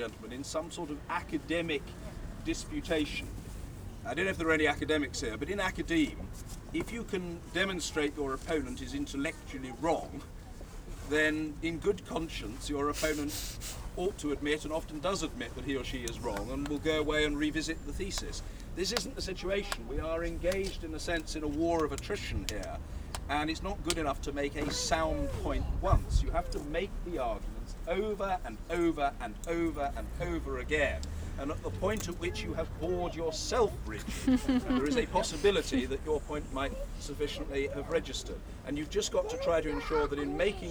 gentlemen, in some sort of academic disputation. I don't know if there are any academics here, but in academe, if you can demonstrate your opponent is intellectually wrong, then in good conscience your opponent ought to admit, and often does admit, that he or she is wrong and will go away and revisit the thesis. This isn't the situation. We are engaged, in a sense, in a war of attrition here, and it's not good enough to make a sound point once. You have to make the arguments over and over and over and over again. And at the point at which you have bored yourself rigid, there is a possibility that your point might sufficiently have registered. And you've just got to try to ensure that in making